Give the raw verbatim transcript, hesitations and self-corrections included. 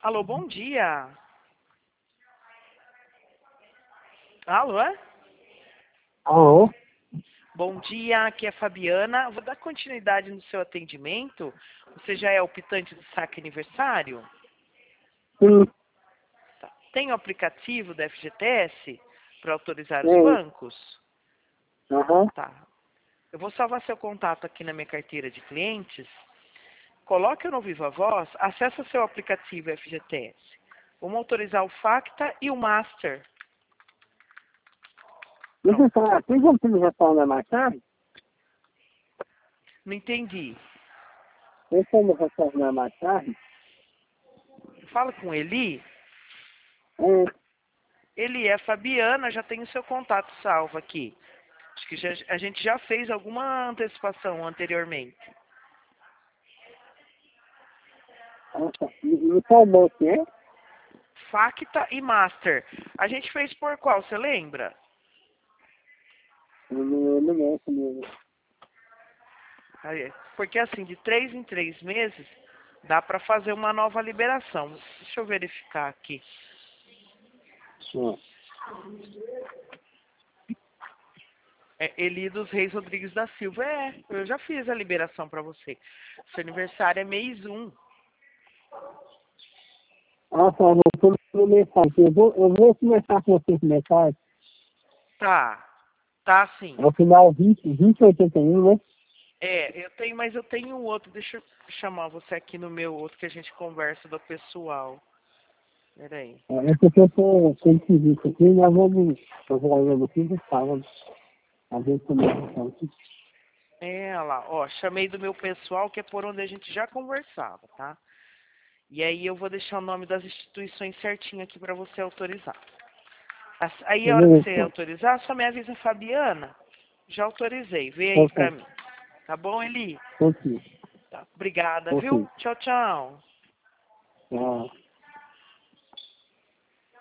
Alô, bom dia. Alô, é? Alô? Bom dia, aqui é a Fabiana. Vou dar continuidade no seu atendimento. Você já é optante do saque aniversário? Sim, Tá. Tem o aplicativo da F G T S para autorizar os tem. bancos? Aham. Tá. Eu vou salvar seu contato aqui na minha carteira de clientes. Coloque no Viva Voz, acesse seu aplicativo F G T S. Vamos autorizar o Facta e o Master. Deixa eu Pronto. falar, tem como você me responder mais tarde? Não entendi. Tem como responder mais tarde? Fala com Eli. É, Ele é Fabiana, já tem o seu contato salvo aqui. Acho que já- a gente já fez alguma antecipação anteriormente. nossa, e, e qual banco é? Facta e Master. A gente fez por qual, você lembra? Eu não eu não lembro mesmo. Aí, porque assim, de três em três meses, dá para fazer uma nova liberação. Deixa eu verificar aqui. Sim. É Eli dos Reis Rodrigues da Silva. É, eu já fiz a liberação para você. Seu aniversário é mês um. Ah, tá, eu vou no mensagem. Eu vou, eu vou começar com vocês mensagem. Tá, tá sim. É o final vinte, vinte e oitenta e um, né? É, eu tenho, mas eu tenho um outro. Deixa eu chamar você aqui no meu outro que a gente conversa do pessoal. Peraí. É é porque eu tô sem serviço aqui, nós vamos, eu vou olhando aqui no sábado. A gente começa aqui. É, olha lá, ó, chamei do meu pessoal, que é por onde a gente já conversava, tá? E aí eu vou deixar o nome das instituições certinho aqui para você autorizar. As- Aí a hora que você Beleza, autorizar, só me avisa, Fabiana. Já autorizei, vê aí pra ok, mim. Tá bom, Eli? ok, Tá. Obrigada, viu? ok. Tchau, tchau. Ah.